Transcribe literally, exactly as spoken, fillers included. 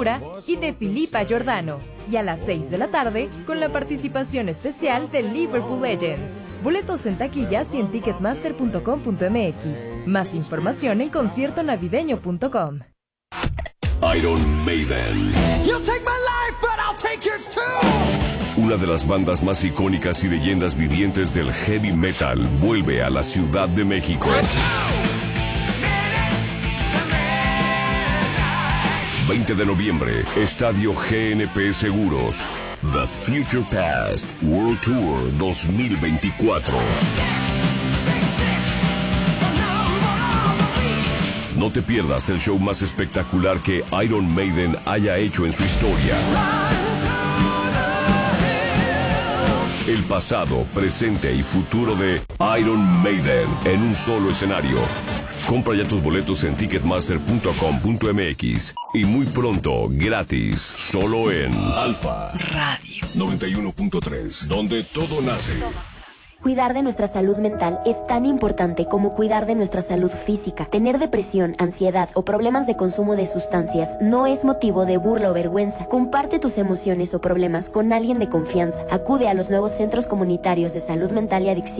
Ventura y de Filipa Giordano. Y a las seis de la tarde, con la participación especial de Liverpool Legends. Boletos en taquillas y en ticketmaster punto com punto m x. Más información en concierto navideño punto com. Iron Maiden. You'll take my life, but I'll take yours too. Una de las bandas más icónicas y leyendas vivientes del heavy metal vuelve a la Ciudad de México. veinte de noviembre, Estadio G N P Seguros. The Future Past World Tour dos mil veinticuatro. No te pierdas el show más espectacular que Iron Maiden haya hecho en su historia. El pasado, presente y futuro de Iron Maiden en un solo escenario. Compra ya tus boletos en ticketmaster punto com punto m x y muy pronto, gratis, solo en Alfa Radio noventa y uno punto tres, donde todo nace. Cuidar de nuestra salud mental es tan importante como cuidar de nuestra salud física. Tener depresión, ansiedad o problemas de consumo de sustancias no es motivo de burla o vergüenza. Comparte tus emociones o problemas con alguien de confianza. Acude a los nuevos centros comunitarios de salud mental y adicción